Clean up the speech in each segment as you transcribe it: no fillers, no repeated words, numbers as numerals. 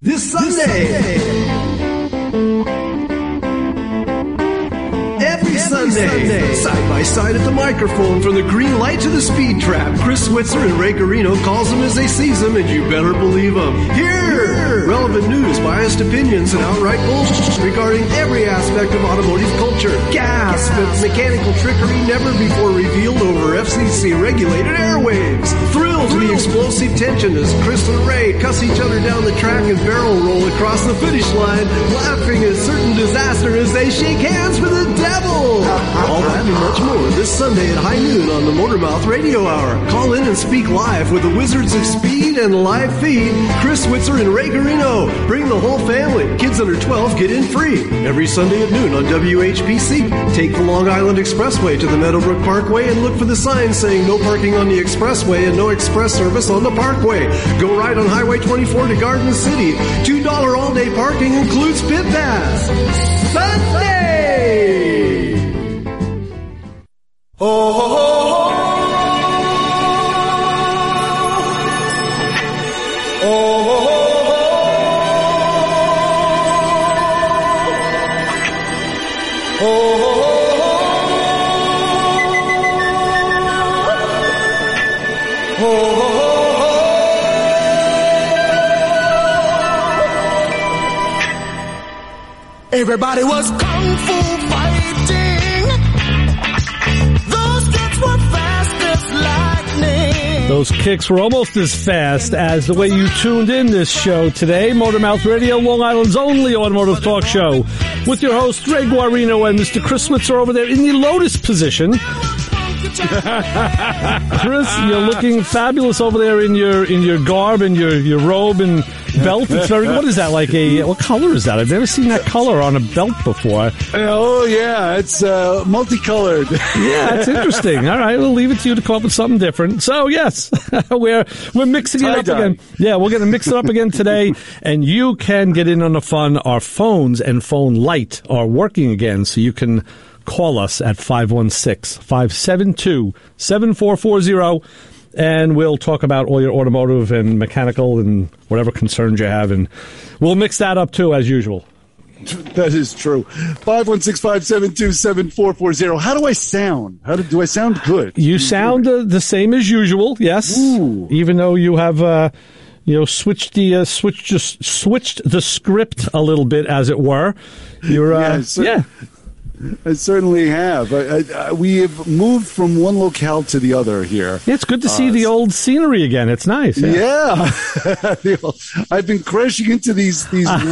This Sunday. Every Sunday. Side by side at the microphone, from the green light to the speed trap, Chris Switzer and Ray Carino calls them as they sees them, and you better believe them. Here! Relevant news, biased opinions, and outright bullshit regarding every aspect of automotive culture. Gas with mechanical trickery never before revealed over FCC-regulated airwaves. Thrill to the explosive tension as Chris and Ray cuss each other down the track and barrel roll across the finish line, laughing at certain disaster as they shake hands with the devil. All that and much more this Sunday at high noon on the Motormouth Radio Hour. Call in and speak live with the Wizards of Speed and live feed, Chris Switzer and Ray Carino. Bring the whole family. Kids under 12 get in free. Every Sunday at noon on WHPC. Take the Long Island Expressway to the Meadowbrook Parkway and look for the sign saying no parking on the expressway and no express service on the parkway. Go right on Highway 24 to Garden City. $2 all-day parking includes pit pass. Sunday! Oh, oh, oh, oh, oh, oh, oh. Everybody was kung fu fighting. Those kicks were fast as lightning. Those kicks were almost as fast as the way you tuned in this show today. Motormouth Radio, Long Island's only automotive talk show, with your host Ray Guarino and Mr. Chris Switzer over there in the lotus position. Chris, you're looking fabulous over there in your garb and your robe and belt. It's very, what is that, like what color is that? I've never seen that color on a belt before. Oh yeah, it's multicolored. Yeah, it's interesting. All right, we'll leave it to you to come up with something different. So yes, we're mixing it up again. Yeah, we're going to mix it up again today, and you can get in on the fun. Our phones and phone light are working again, so you can call us at 516-572-7440, and we'll talk about all your automotive and mechanical and whatever concerns you have, and we'll mix that up too, as usual. That is true. 516-572-7440. How do I sound? Do I sound good? You sound the same as usual, yes. Ooh. Even though you have switched the script a little bit, as it were. You're yeah. I certainly have. We have moved from one locale to the other here. Yeah, it's good to see the old scenery again. It's nice. Yeah. I've been crashing into these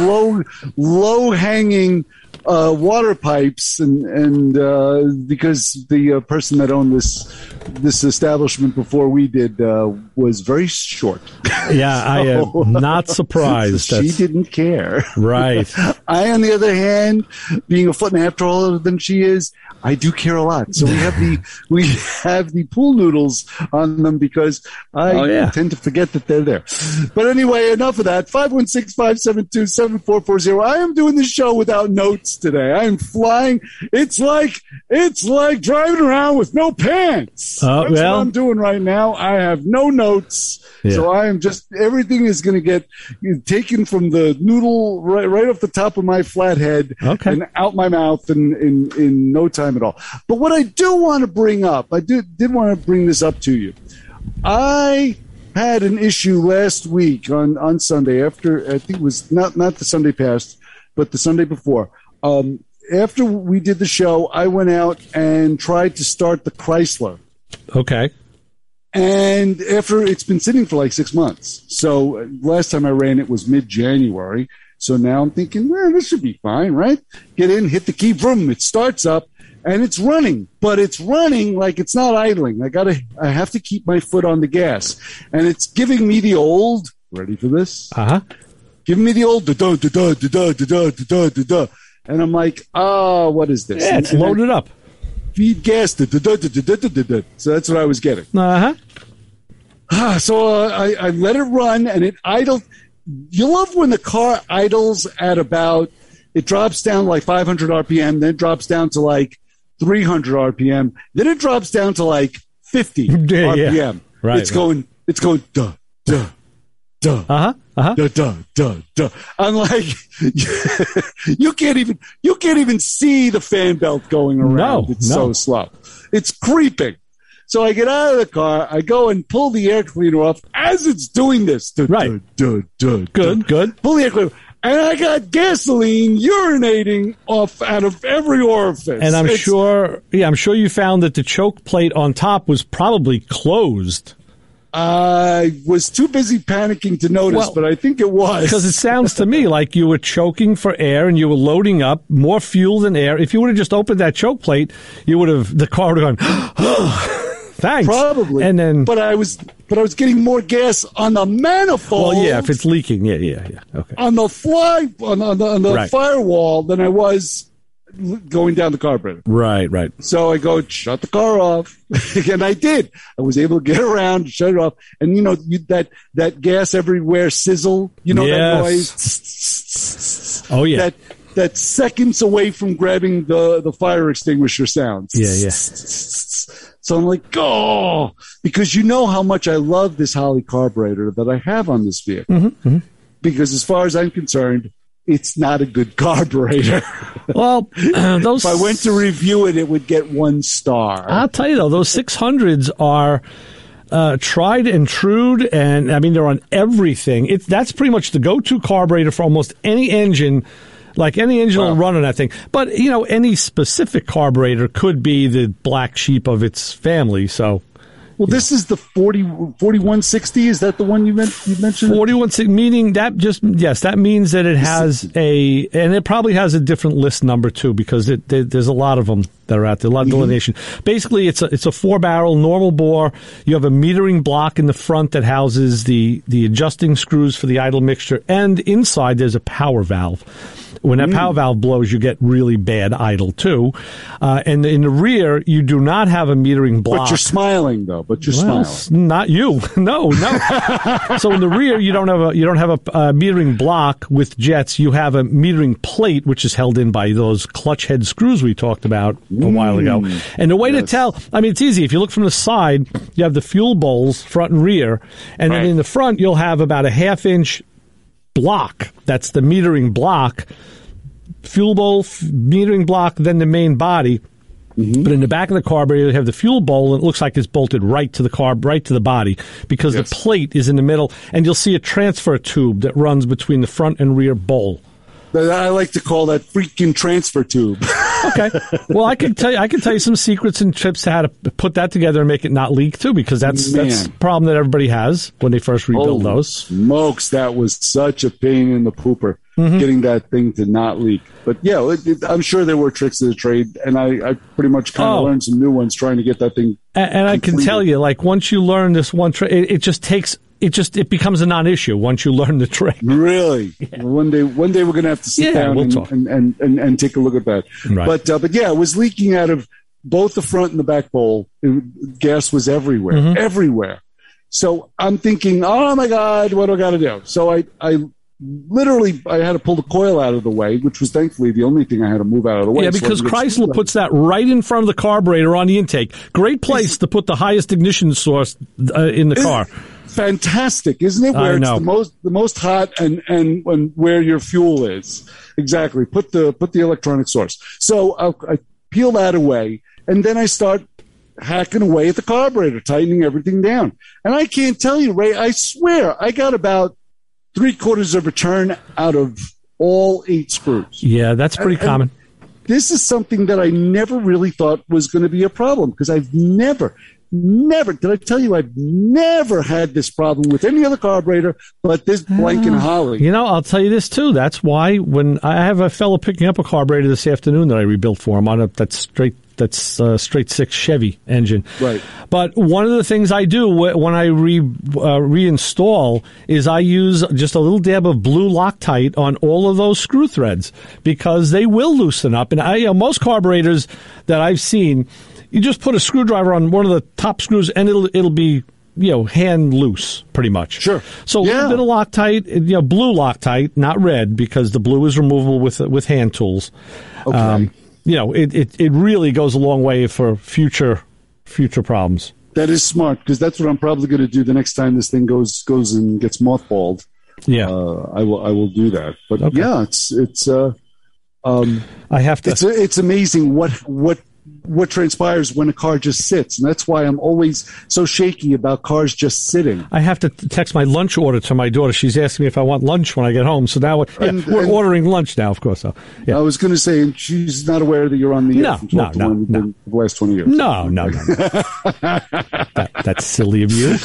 low hanging water pipes, and because the person that owned this establishment before we did was very short. Yeah, so, I am not surprised. She didn't care. Right. I, on the other hand, being a foot and a half taller than she is, I do care a lot. So we have the pool noodles on them because I tend to forget that they're there. But anyway, enough of that. 516-572-7440. I am doing this show without notes today. I am flying. It's like driving around with no pants. That's what I'm doing right now. I have no notes. Yeah. So I am everything is going to get taken from the noodle right off the top of my flathead and out my mouth in no time at all. But what I do want to bring up, I did want to bring this up to you. I had an issue last week on Sunday after, I think it was not the Sunday past, but the Sunday before. After we did the show, I went out and tried to start the Chrysler. Okay. And after it's been sitting for like 6 months. So last time I ran it was mid-January. So now I'm thinking, this should be fine, right? Get in, hit the key, vroom, it starts up, and it's running. But it's running like it's not idling. I have to keep my foot on the gas. And it's giving me the old, ready for this? Uh-huh. Giving me the old da-da-da-da-da-da-da-da-da-da. And I'm like, what is this? Yeah, it's loaded up. Feed gas. So that's what I was getting. Uh-huh. So I let it run, and it idled. You love when the car idles at about, it drops down like 500 RPM, then it drops down to like 300 RPM, then it drops down to like 50 RPM. Right. It's going, duh, duh, I'm like, you can't even see the fan belt going around. It's so slow. It's creeping. So I get out of the car, I go and pull the air cleaner off as it's doing this. Good. Pull the air cleaner. And I got gasoline urinating off out of every orifice. And I'm sure you found that the choke plate on top was probably closed. I was too busy panicking to notice, but I think it was. Because it sounds to me like you were choking for air and you were loading up more fuel than air. If you would have just opened that choke plate, the car would have gone, thanks. Probably. And then, but I was getting more gas on the manifold. Well, yeah, if it's leaking, yeah. Okay. On the firewall than I was going down the carburetor. Right. So I go, shut the car off. And I did. I was able to get around, shut it off. And, that gas everywhere sizzle, that noise? Oh, yeah. That seconds away from grabbing the fire extinguisher sounds. Yeah. So I'm like, because you know how much I love this Holley carburetor that I have on this vehicle. Mm-hmm. Because as far as I'm concerned, it's not a good carburetor. Well, if I went to review it, it would get 1 star. I'll tell you, though, those 600s are tried and true, and, I mean, they're on everything. That's pretty much the go-to carburetor for almost any engine. Like any engine will run on that thing. But, any specific carburetor could be the black sheep of its family, so... Well, this is the 4160. Is that the one you mentioned? 4160, meaning that means that it has and it probably has a different list number too, because there's a lot of them that are out there, a lot of delineation. Basically, it's a 4-barrel normal bore. You have a metering block in the front that houses the adjusting screws for the idle mixture, and inside there's a power valve. When that power valve blows, you get really bad idle, too. And in the rear, you do not have a metering block. But you're smiling, though. Smiling. Not you. No. So in the rear, you don't have a metering block with jets. You have a metering plate, which is held in by those clutch head screws we talked about a while ago. And the way to tell, I mean, it's easy. If you look from the side, you have the fuel bowls, front and rear. And then in the front, you'll have about a 1/2-inch block. That's the metering block. Fuel bowl, metering block, then the main body. But in the back of the carburetor, you have the fuel bowl, and it looks like it's bolted right to the body, because the plate is in the middle, and you'll see a transfer tube that runs between the front and rear bowl. I like to call that freaking transfer tube. Okay. Well, I can tell you some secrets and tips to how to put that together and make it not leak too, because that's a problem that everybody has when they first rebuild those. Smokes, that was such a pain in the pooper, getting that thing to not leak. But yeah, I'm sure there were tricks of the trade, and I pretty much kind of learned some new ones trying to get that thing. And I can tell you, like, once you learn this one trick, it becomes a non-issue once you learn the trick. Really? Yeah. One day we're going to have to sit down and take a look at that. Right. But yeah, it was leaking out of both the front and the back bowl. Gas was everywhere, everywhere. So I'm thinking, oh my God, what do I got to do? So I literally had to pull the coil out of the way, which was thankfully the only thing I had to move out of the way. Yeah, because Chrysler puts that right in front of the carburetor on the intake. Great place to put the highest ignition source in the car. Fantastic, isn't it? Where it's the most hot and where your fuel is. Exactly. Put the electronic source. So I peel that away, and then I start hacking away at the carburetor, tightening everything down. And I can't tell you, Ray, I swear I got about 3/4 of a turn out of all 8 screws. Yeah, that's pretty common. This is something that I never really thought was going to be a problem, because I've never, did I tell you, I've never had this problem with any other carburetor but this blanking Holley. I'll tell you this too. That's why when I have a fellow picking up a carburetor this afternoon that I rebuilt for him on that's straight 6 Chevy engine. Right. But one of the things I do when I reinstall is I use just a little dab of blue Loctite on all of those screw threads, because they will loosen up. And most carburetors that I've seen, you just put a screwdriver on one of the top screws and it'll be hand loose pretty much. Sure. So a little bit of Loctite, blue Loctite, not red, because the blue is removable with hand tools. Okay. It really goes a long way for future problems. That is smart, because that's what I'm probably going to do the next time this thing goes and gets mothballed. Yeah, I will do that. But okay. yeah, I have to. It's amazing what transpires when a car just sits, and that's why I'm always so shaky about cars just sitting. I have to text my lunch order to my daughter. She's asking me if I want lunch when I get home. So now we're ordering lunch now, of course. So, yeah. I was going to say, and she's not aware that you're on the air the last 20 years. No. That's silly of you.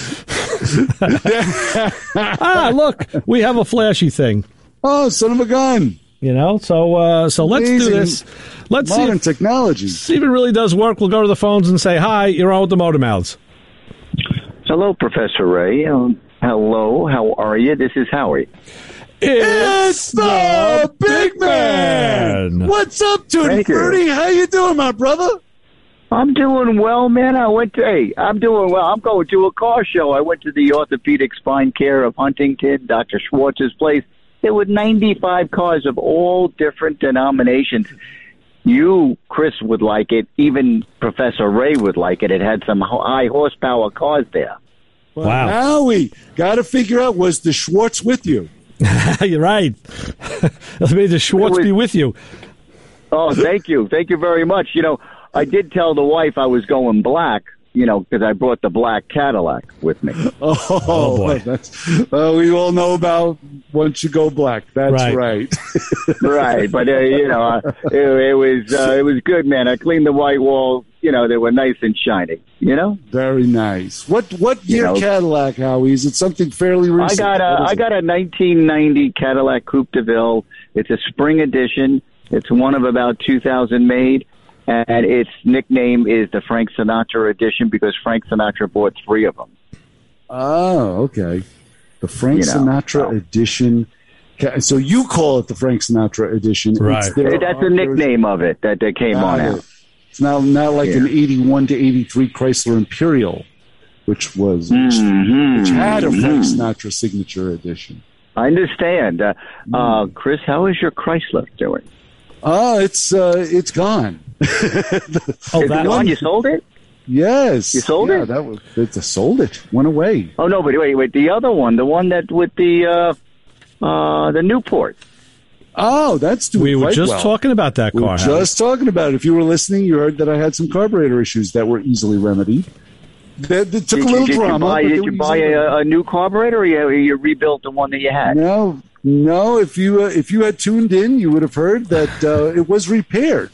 Look, we have a flashy thing. Oh, son of a gun. So let's do this. Let's Modern see technology. See if it really does work. We'll go to the phones and say, hi, you're on with the Motor Mouths. Hello, Professor Ray. Hello, how are you? This is Howie. It's the Big Man. What's up, Tutti Frutti? How you doing, my brother? I'm doing well, man. I'm doing well. I'm going to a car show. I went to the Orthopedic Spine Care of Huntington, Dr. Schwartz's place. There were 95 cars of all different denominations. You, Chris, would like it. Even Professor Ray would like it. It had some high horsepower cars there. Well, wow. Now we got to figure out, was the Schwartz with you? You're right. May the Schwartz be with you. Oh, thank you. Thank you very much. I did tell the wife I was going black, because I brought the black Cadillac with me. Oh boy. We all know about once you go black. That's right. Right. But, it was good, man. I cleaned the white walls. They were nice and shiny, Very nice. What year Cadillac, Howie? Is it something fairly recent? I got a 1990 Cadillac Coupe de Ville. It's a spring edition. It's one of about 2,000 made. And its nickname is the Frank Sinatra edition because Frank Sinatra bought 3 of them. Oh, okay. The Frank Sinatra edition. So you call it the Frank Sinatra edition. Right. That's the nickname of it that they came on out. It's now like an 81 to 83 Chrysler Imperial, which had a Frank Sinatra signature edition. I understand. Chris, how is your Chrysler doing? It's gone. That one? You sold it? Yes. You sold it? It's sold it. Went away. Oh no, but wait. The other one, the one that with the Newport. Oh, that's doing We were quite just well. talking about that car. We were just talking about it. If you were listening, you heard that I had some carburetor issues that were easily remedied. It took a little drama. Did you buy a new carburetor, or you rebuilt the one that you had? No. If you had tuned in, you would have heard that it was repaired.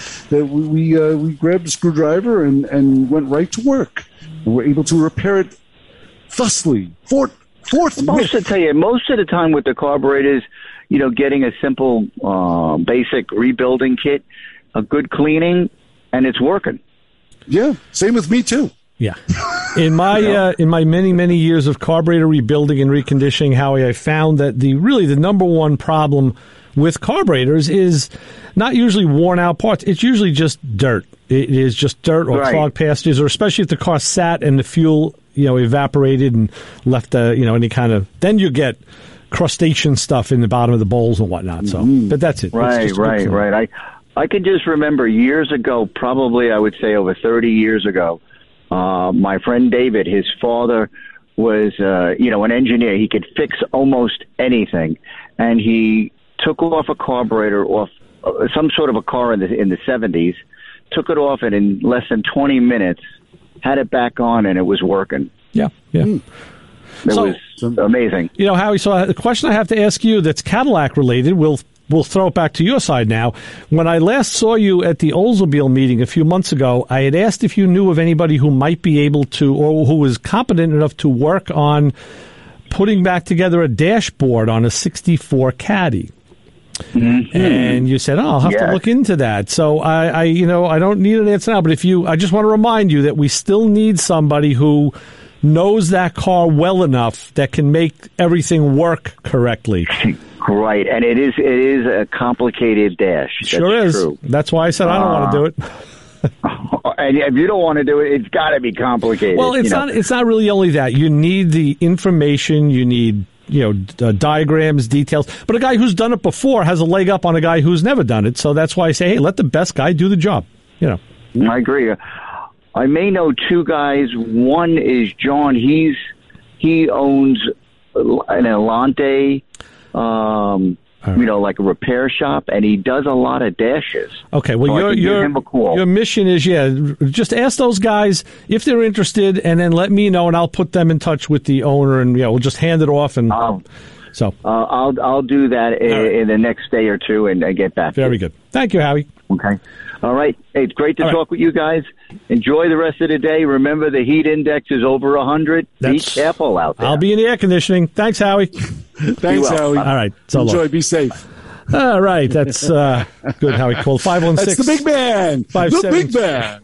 We grabbed a screwdriver and went right to work, and were able to repair it thusly. Most of the time with the carburetors, getting a simple basic rebuilding kit, a good cleaning, and it's working. Yeah, same with me too. Yeah. In my many years of carburetor rebuilding and reconditioning, Howie, I found that the number one problem with carburetors is not usually worn out parts. It's usually just dirt. It is just dirt or clogged passages, or especially if the car sat and the fuel, evaporated and left any kind of. Then you get crustacean stuff in the bottom of the bowls and whatnot. So, but that's it. Right. I can just remember years ago, probably I would say over 30 years ago. My friend David, his father was, an engineer. He could fix almost anything, and he took off a carburetor off some sort of a car in the 70s, took it off, and in less than 20 minutes had it back on, and it was working. Yeah. It was amazing. Howie, so the question I have to ask you that's Cadillac related, we'll throw it back to your side now. When I last saw you at the Oldsmobile meeting a few months ago, I had asked if you knew of anybody who might be able to, or who was competent enough to work on putting back together a dashboard on a 64 Caddy. Mm-hmm. And you said, I'll have to look into that. So I don't need an answer now, but I just want to remind you that we still need somebody who knows that car well enough that can make everything work correctly. Right, and it is a complicated dash. Sure is. True. That's why I said I don't want to do it. And if you don't want to do it, it's got to be complicated. Well, it's not really only that. You need the information. You need diagrams, details. But a guy who's done it before has a leg up on a guy who's never done it. So that's why I say, hey, let the best guy do the job. I agree. I may know two guys. One is John. He owns an Elante, like a repair shop, and he does a lot of dashes. Okay, well, so your mission is, just ask those guys if they're interested, and then let me know, and I'll put them in touch with the owner, and we'll just hand it off. And I'll do that in the next day or two, and get back. Very good. Thank you, Howie. Okay. All right. Hey, it's great to talk with you guys. Enjoy the rest of the day. Remember, the heat index is over 100. Be careful out there. I'll be in the air conditioning. Thanks, Howie. Thanks, Howie. All right. So enjoy. long. Be safe. All right. That's good, Howie. Call 516. That's the big man. The big man.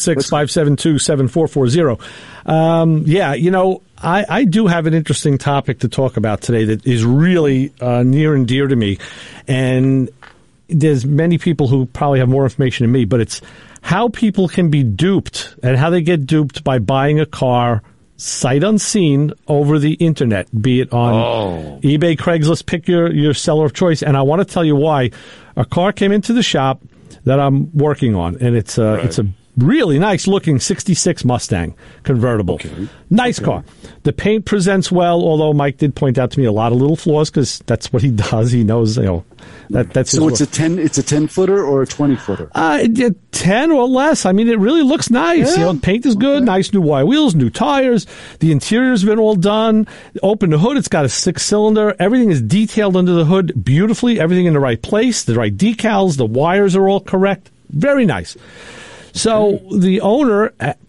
516-572-7440. I do have an interesting topic to talk about today that is really near and dear to me. And there's many people who probably have more information than me, but it's how people can be duped and how they get duped by buying a car sight unseen over the internet, be it on eBay, Craigslist, pick your seller of choice. And I want to tell you why. A car came into the shop that I'm working on, and it's a really nice looking 66 Mustang convertible. Okay. Nice car. The paint presents well, although Mike did point out to me a lot of little flaws because that's what he does. He knows, that's so it's a 10-footer or a 20-footer? 10 or less. I mean, it really looks nice. Yeah. Paint is good. Nice new wide wheels, new tires. The interior's been all done. Open the hood. It's got a 6-cylinder. Everything is detailed under the hood beautifully. Everything in the right place. The right decals. The wires are all correct. Very nice. So the owner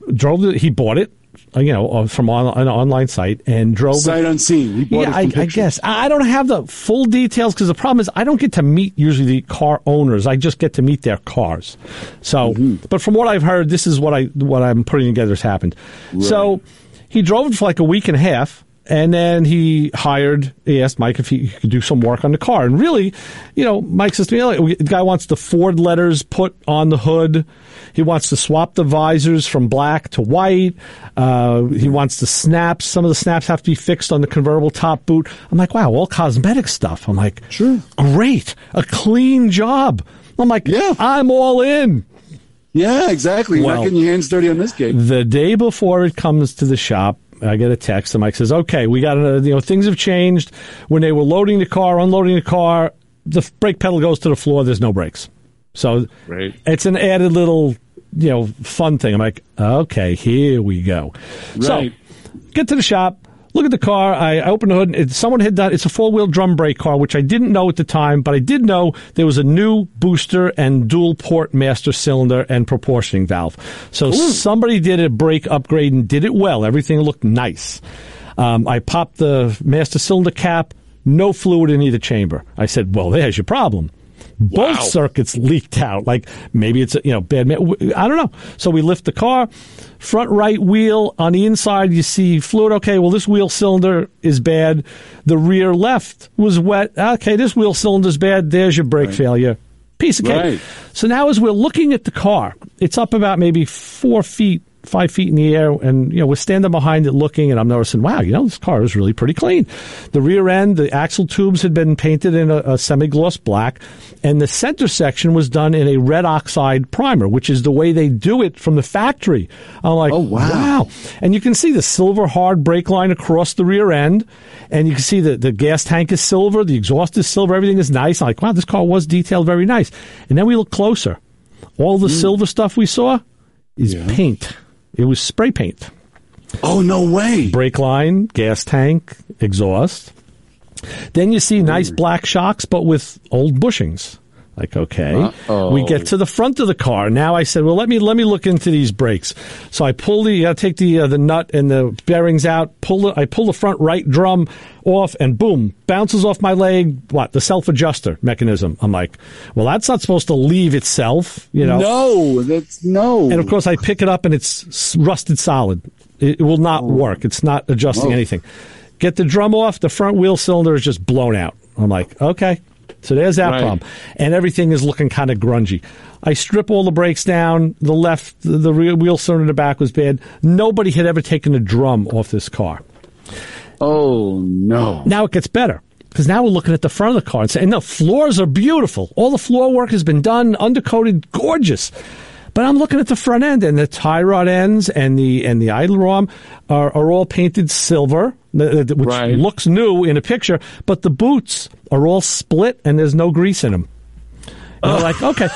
he bought it, from an online site and drove sight unseen. He bought it from I guess. I don't have the full details because the problem is I don't get to meet usually the car owners. I just get to meet their cars. So, but from what I've heard, this is what I'm putting together has happened. Right. So he drove it for like a week and a half. And then he asked Mike if he could do some work on the car. And really, Mike says to me, the guy wants the Ford letters put on the hood. He wants to swap the visors from black to white. He wants the snaps. Some of the snaps have to be fixed on the convertible top boot. I'm like, wow, all cosmetic stuff. I'm like, sure, great. A clean job. I'm like, I'm all in. Yeah, exactly. You're not getting your hands dirty on this game. The day before it comes to the shop, I get a text, and Mike says, okay, we got things have changed. When they were loading the car, unloading the car, the brake pedal goes to the floor. There's no brakes. So It's an added little, fun thing. I'm like, okay, here we go. Right. So get to the shop. Look at the car. I open the hood. Someone had done. It's a 4-wheel drum brake car, which I didn't know at the time, but I did know there was a new booster and dual port master cylinder and proportioning valve. So somebody did a brake upgrade and did it well. Everything looked nice. I popped the master cylinder cap. No fluid in either chamber. I said, well, there's your problem. Both circuits leaked out. Like maybe it's bad. I don't know. So we lift the car. Front right wheel on the inside, you see fluid. Okay, well, this wheel cylinder is bad. The rear left was wet. Okay, this wheel cylinder is bad. There's your brake failure. Piece of cake. Right. So now as we're looking at the car, it's up about maybe 5 feet in the air, and we're standing behind it looking, and I'm noticing, wow, this car is really pretty clean. The rear end, the axle tubes had been painted in a semi-gloss black, and the center section was done in a red oxide primer, which is the way they do it from the factory. I'm like, oh, wow. And you can see the silver hard brake line across the rear end, and you can see the gas tank is silver, the exhaust is silver, everything is nice. I'm like, wow, this car was detailed very nice. And then we look closer. All the silver stuff we saw is paint. It was spray paint. Oh, no way. Brake line, gas tank, exhaust. Then you see nice black shocks, but with old bushings. Like, okay. We get to the front of the car. Now I said, well, let me look into these brakes. So I take the nut and the bearings out, I pull the front right drum off, and boom, bounces off my leg. What? The self-adjuster mechanism. I'm like, well, that's not supposed to leave itself, No, no. And of course I pick it up and it's rusted solid. It will not work. It's not adjusting anything. Get the drum off, the front wheel cylinder is just blown out. I'm like, okay. So there's that problem. And everything is looking kind of grungy. I strip all the brakes down. The rear wheel cylinder in the back was bad. Nobody had ever taken a drum off this car. Oh, no. Now it gets better, because now we're looking at the front of the car and saying, the floors are beautiful. All the floor work has been done, undercoated, gorgeous. But I'm looking at the front end, and the tie rod ends and the idler arm are all painted silver, which looks new in a picture, but the boots are all split and there's no grease in them. And I'm like, okay.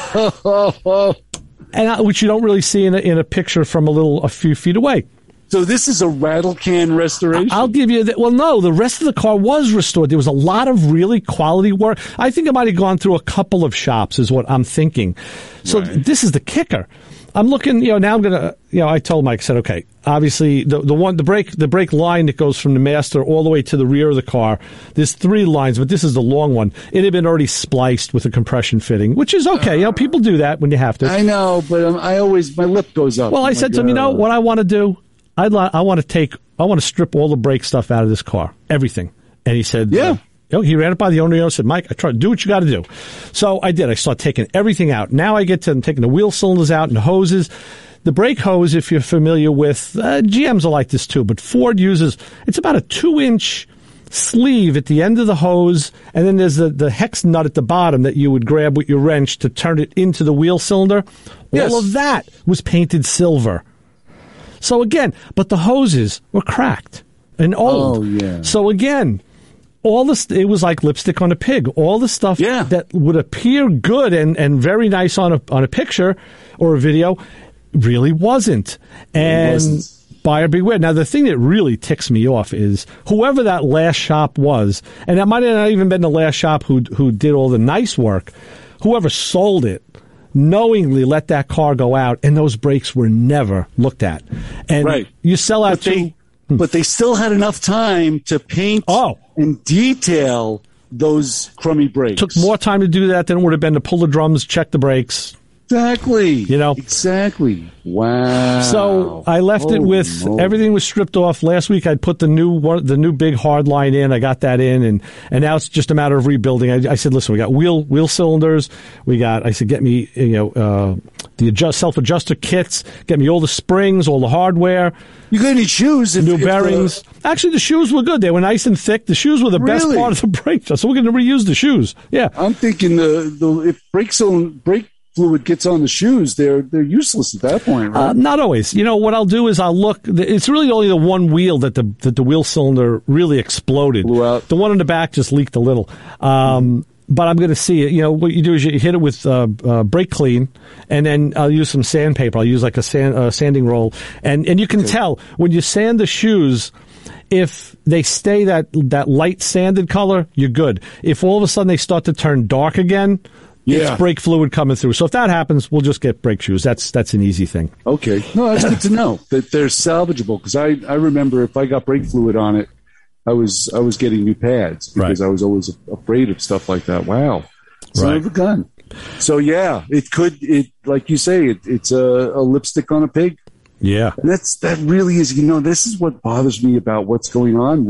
Which you don't really see in a picture from a few feet away. So this is a rattle can restoration? I'll give you that. Well, no, the rest of the car was restored. There was a lot of really quality work. I think it might have gone through a couple of shops is what I'm thinking. So this is the kicker. I'm looking, now I'm going to, I told Mike, I said, okay, obviously the brake line that goes from the master all the way to the rear of the car, there's 3 lines, but this is the long one. It had been already spliced with a compression fitting, which is okay. People do that when you have to. I know, but my lip goes up. Well, I said to him, what I want to do? I want to strip all the brake stuff out of this car, everything. And he said, yeah. He ran it by the owner and said, Mike, I tried to do what you got to do. So I did. I started taking everything out. Now I get to taking the wheel cylinders out and the hoses. The brake hose, if you're familiar with, GMs are like this too, but Ford uses, it's about a 2-inch sleeve at the end of the hose, and then there's the hex nut at the bottom that you would grab with your wrench to turn it into the wheel cylinder. Yes. All of that was painted silver. So again, but the hoses were cracked and old. Oh, yeah. So again, it was like lipstick on a pig. All the stuff that would appear good and very nice on a picture or a video really wasn't. And buyer beware. Now, the thing that really ticks me off is whoever that last shop was, and that might have not even been the last shop who did all the nice work, whoever sold it, knowingly let that car go out, and those brakes were never looked at. And you sell out but they still had enough time to paint and detail those crummy brakes. Took more time to do that than it would have been to pull the drums, check the brakes. Exactly. Exactly. Wow. So I left it with everything was stripped off. Last week I'd put the new big hard line in. I got that in, and now it's just a matter of rebuilding. I said, listen, we got wheel cylinders. I said, get me the self-adjuster kits. Get me all the springs, all the hardware. You got any shoes? New bearings. Actually, the shoes were good. They were nice and thick. The shoes were the best part of the brake, so we're going to reuse the shoes. Yeah. I'm thinking if brake fluid gets on the shoes, they're useless at that point, right? Not always. What I'll do is I'll look. It's really only the one wheel that the wheel cylinder really exploded. Blew out. The one in the back just leaked a little. But I'm going to see it. What you do is you hit it with brake clean, and then I'll use some sandpaper. I'll use like a sanding roll, and you can tell when you sand the shoes. If they stay that light sanded color, you're good. If all of a sudden they start to turn dark again, it's brake fluid coming through. So if that happens, we'll just get brake shoes. That's an easy thing. Okay. No, that's good to know that they're salvageable, because I remember if I got brake fluid on it, I was getting new pads because I was always afraid of stuff like that. Wow. Son of a gun. So yeah, like you say, it's a lipstick on a pig. Yeah. And that really is, this is what bothers me about what's going on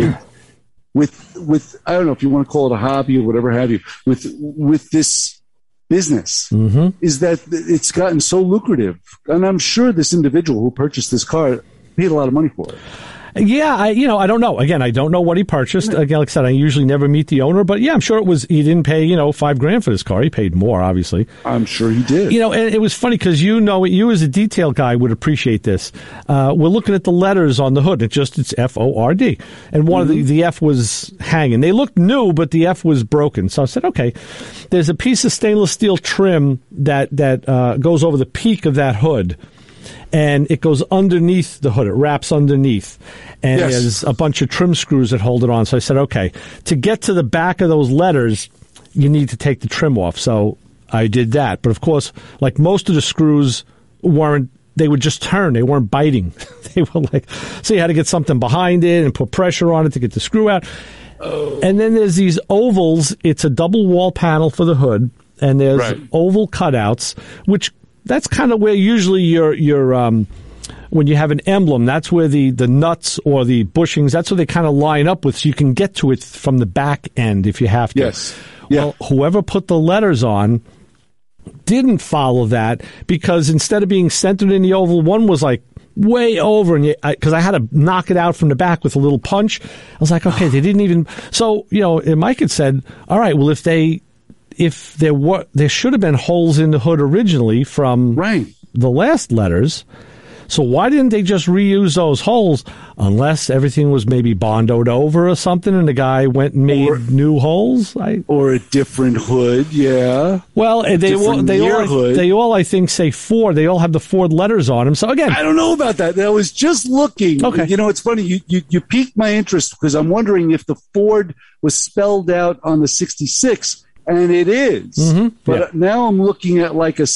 with I don't know if you want to call it a hobby or whatever have you, with this business, is that it's gotten so lucrative. And I'm sure this individual who purchased this car paid a lot of money for it. Yeah, I don't know. Again, I don't know what he purchased. Again, like I said, I usually never meet the owner, but yeah, I'm sure he didn't pay, $5,000 for this car. He paid more, obviously. I'm sure he did. And it was funny because you as a detail guy would appreciate this. We're looking at the letters on the hood. It's F-O-R-D. And one of the F was hanging. They looked new, but the F was broken. So I said, okay, there's a piece of stainless steel trim that goes over the peak of that hood. And it goes underneath the hood. It wraps underneath. And there's a bunch of trim screws that hold it on. So I said, okay, to get to the back of those letters, you need to take the trim off. So I did that. But, of course, like most of the screws they would just turn. They weren't biting. They were so you had to get something behind it and put pressure on it to get the screw out. Oh. And then there's these ovals. It's a double wall panel for the hood. And there's oval cutouts, which that's kind of where usually your when you have an emblem, that's where the nuts or the bushings, that's where they kind of line up with, so you can get to it from the back end if you have to. Yes. Yeah. Well, whoever put the letters on didn't follow that, because instead of being centered in the oval, one was way over, and because I had to knock it out from the back with a little punch. I was like, okay, they didn't even. So Mike had said, all right, well, if there should have been holes in the hood originally from the last letters. So why didn't they just reuse those holes unless everything was maybe bondoed over or something and the guy went and made new holes? Or a different hood, yeah. Well, they all, I think, say Ford. They all have the Ford letters on them. So again, I don't know about that. I was just looking. Okay. You know, it's funny. You piqued my interest because I'm wondering if the Ford was spelled out on the 66, and it is. Mm-hmm. But now I'm looking at like a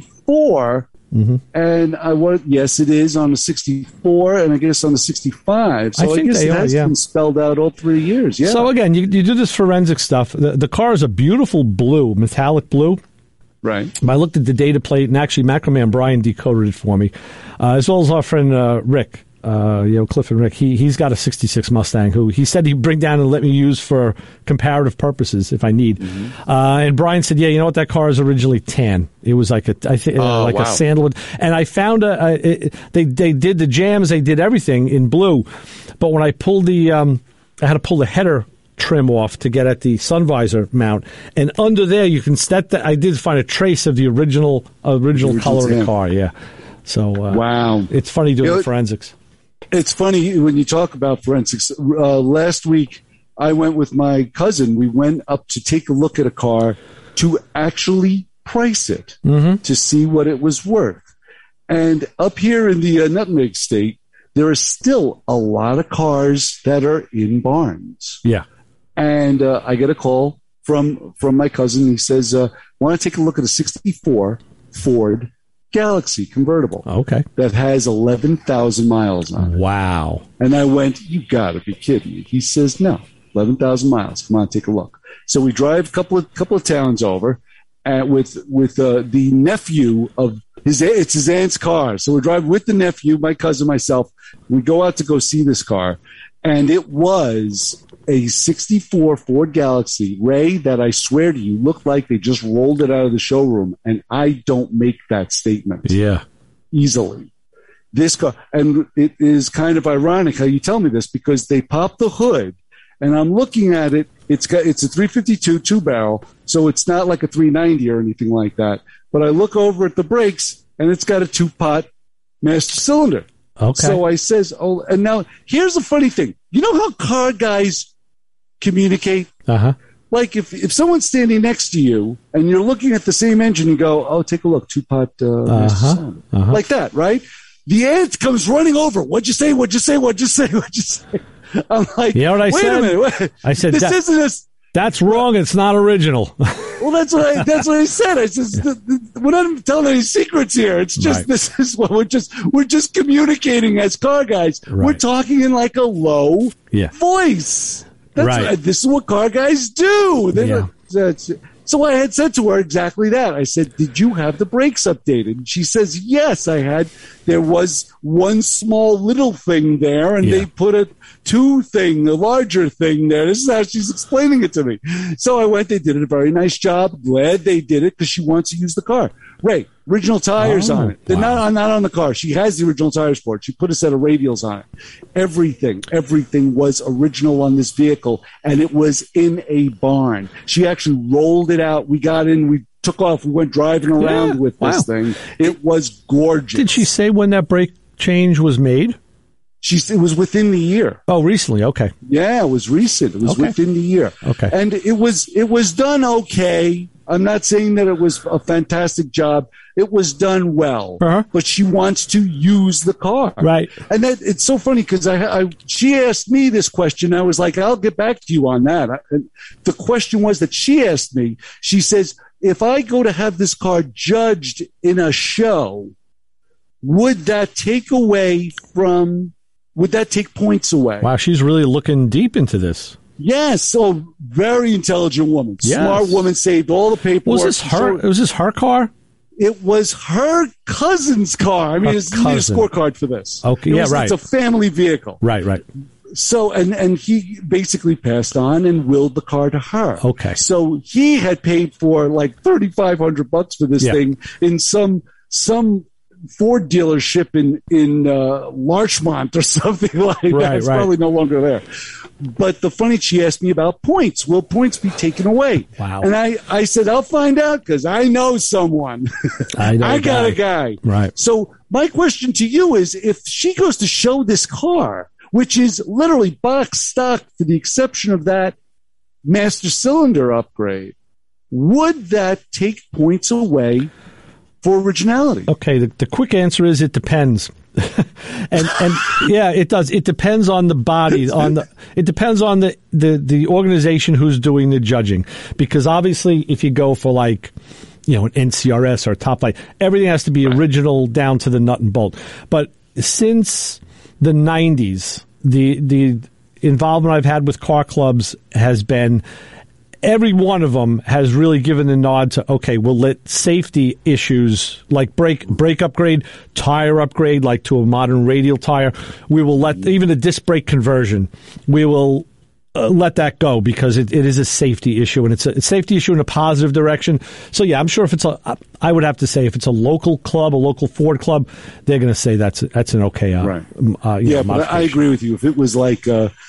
64. Mm-hmm. And yes, it is on the 64, and I guess on the 65. So I guess it has been spelled out all 3 years. Yeah. So again, you do this forensic stuff. The car is a beautiful blue, metallic blue. Right. I looked at the data plate, and actually, Macroman Brian decoded it for me, as well as our friend Rick. Cliff and Rick, he's got a 66 Mustang who he said he'd bring down and let me use for comparative purposes if I need. Mm-hmm. And Brian said, yeah, you know what? That car is originally tan. It was like a sandalwood. And I found they did the jams, they did everything in blue. But when I pulled I had to pull the header trim off to get at the sun visor mount, and under there you can set that. I did find a trace of the original color of the car. Yeah. So wow, it's funny doing forensics. It's funny when you talk about forensics. Last week, I went with my cousin. We went up to take a look at a car to actually price it to see what it was worth. And up here in the Nutmeg State, there are still a lot of cars that are in barns. Yeah. And I get a call from my cousin. He says, want to take a look at a 64 Ford Galaxy convertible. Okay. That has 11,000 miles on it. Wow. And I went, you got to be kidding me. He says, no, 11,000 miles. Come on, take a look. So we drive a couple of towns over with the nephew of it's his aunt's car. So we drive with the nephew, my cousin, myself. We go out to go see this car. And it was a 64 Ford Galaxy, Ray, that I swear to you looked like they just rolled it out of the showroom. And I don't make that statement easily. This car, and it is kind of ironic how you tell me this, because they popped the hood and I'm looking at it. It's a 352 two-barrel, so it's not like a 390 or anything like that. But I look over at the brakes and it's got a two-pot master cylinder. Okay. So I says, oh, and now here's the funny thing. You know how car guys communicate? Uh-huh. Like if someone's standing next to you and you're looking at the same engine, you go, oh, take a look, two-pot like that, right? The aunt comes running over. What'd you say? What'd you say? What'd you say? What'd you say? I'm like, you know what I wait said? a minute. Wait. I said, this isn't a... That's wrong. It's not original. Well, that's what I said. I said, we're not telling any secrets here. It's just, This is what we're just communicating as car guys. Right. We're talking in like a low voice. This is what car guys do. So I had said to her exactly that. I said, did you have the brakes updated? And she says, yes, I had. There was one small little thing there, and they put a larger thing there. This is how she's explaining it to me. So I went, they did a very nice job. Glad they did it because she wants to use the car. Ray, original tires on it. They're not on the car. She has the original tires for it. She put a set of radials on it. Everything was original on this vehicle, and it was in a barn. She actually rolled it out. We got in, we took off, we went driving around with this thing. It was gorgeous. Did she say when that brake change was made? It was within the year. Oh, recently. Okay. Yeah, it was recent. It was within the year. Okay. And it was done okay. I'm not saying that it was a fantastic job. It was done well, but she wants to use the car. Right. And it's so funny because she asked me this question. I was like, I'll get back to you on that. And the question was that she asked me, she says, if I go to have this car judged in a show, would that take points away? Wow. She's really looking deep into this. Yes, so very intelligent woman, smart woman, saved all the paperwork. Was this her car? It was her cousin's car. I mean, it's a scorecard for this. Okay, It's a family vehicle. Right. So, and he basically passed on and willed the car to her. Okay. So he had paid for like $3,500 for this thing in some Ford dealership in Larchmont or something like that. It's probably no longer there. But the funny, she asked me about points. Will points be taken away? Wow. And I said, I'll find out because I know someone. I got a guy. Right. So my question to you is, if she goes to show this car, which is literally box stock for the exception of that master cylinder upgrade, would that take points away for originality? Okay, the quick answer is it depends. and yeah, it does. It depends on the body. It depends on the organization who's doing the judging. Because obviously, if you go for an NCRS or Top Light, everything has to be original down to the nut and bolt. But since the 90s, the involvement I've had with car clubs has been, every one of them has really given the nod to, okay, we'll let safety issues like brake upgrade, tire upgrade, like to a modern radial tire, we will let, even a disc brake conversion, we will let that go because it is a safety issue, and it's a safety issue in a positive direction. So yeah, I'm sure if I would have to say if it's a local club, a local Ford club, they're going to say that's an okay. Right. But I agree with you. If it was like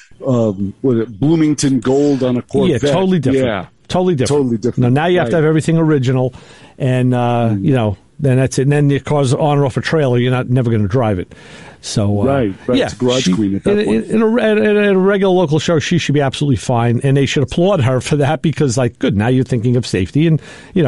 Bloomington Gold on a Corvette, yeah, totally different. Yeah, totally different. Now you have to have everything original, and then that's it. And then your car's on or off a trailer, you're never going to drive it. So right. Yeah, it's garage queen at that point. In a regular local show, she should be absolutely fine, and they should applaud her for that because, good, now you're thinking of safety, and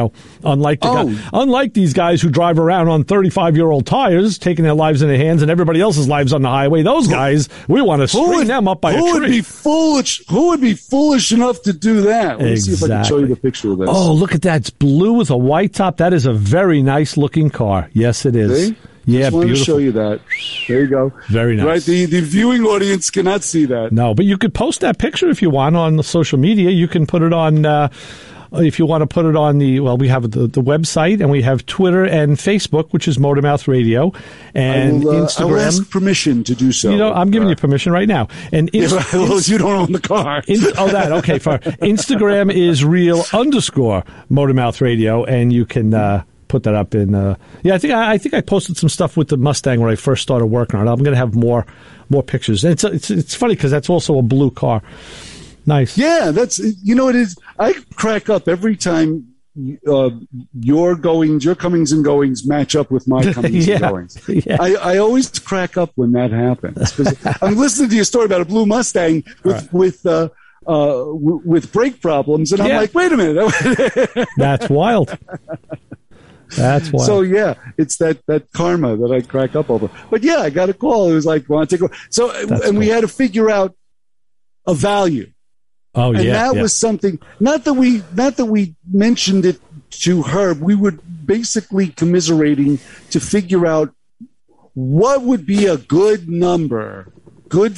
unlike these guys who drive around on 35-year-old tires, taking their lives in their hands and everybody else's lives on the highway. Those guys, we want to string them up by a tree. Who would be foolish enough to do that? Let me see if I can show you the picture of this. Oh, look at that! It's blue with a white top. That is a very nice looking car. Yes, it is. See? Yeah, just wanted to show you that. There you go. Very nice. Right, the viewing audience cannot see that. No, but you could post that picture if you want on the social media. You can put it on, if you want to put it on we have the website, and we have Twitter and Facebook, which is Motormouth Radio, and Instagram. I will ask permission to do so. I'm giving you permission right now. And you don't own the car. Okay, fine. Instagram is real_Motormouth Radio, and you can put that up in. I think I posted some stuff with the Mustang when I first started working on it. I'm going to have more pictures. And it's funny because that's also a blue car. Nice. Yeah, that's it is. I crack up every time your comings and goings match up with my comings and goings. Yeah. I always crack up when that happens because I'm listening to your story about a blue Mustang with brake problems, and I'm like, wait a minute, that's wild. That's why. So yeah, it's that karma that I crack up over. But yeah, I got a call. It was like, want to take a... So, cool. We had to figure out a value. Oh, and that was something. Not that we mentioned it to her. We were basically commiserating to figure out what would be a good number, good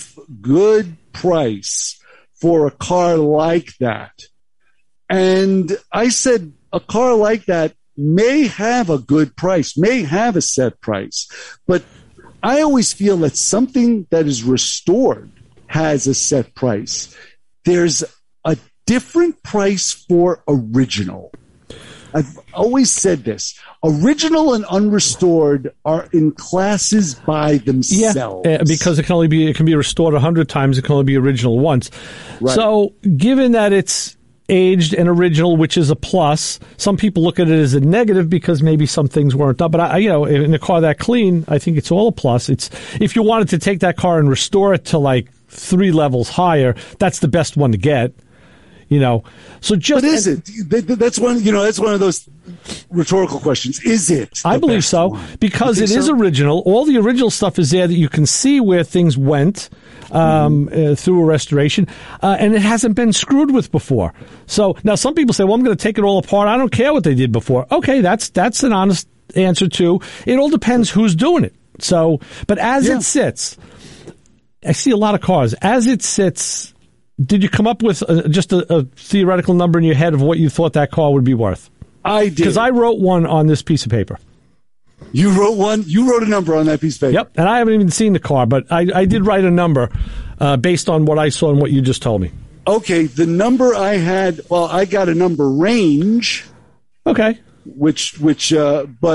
price for a car like that. And I said, a car like that may have a good price, may have a set price, but I always feel that something that is restored has a set price. There's a different price for original. I've always said this. Original and unrestored are in classes by themselves. Yeah, because it can be restored 100 times, it can only be original once. Right. So given that it's aged and original, which is a plus, some people look at it as a negative because maybe some things weren't done. But in a car that clean, I think it's all a plus. It's, if you wanted to take that car and restore it to 3 levels higher, that's the best one to get. So just. But is it? That's one. That's one of those rhetorical questions. Is it? I believe so because it is original. All the original stuff is there that you can see where things went through a restoration, and it hasn't been screwed with before. So now some people say, "Well, I'm going to take it all apart. I don't care what they did before." Okay, that's an honest answer too. It all depends who's doing it. So, but as it sits, I see a lot of cars as it sits. Did you come up with just a theoretical number in your head of what you thought that car would be worth? I did. Because I wrote one on this piece of paper. You wrote one? You wrote a number on that piece of paper? Yep, and I haven't even seen the car, but I did write a number based on what I saw and what you just told me. Okay, the number I had, I got a number range. Okay. But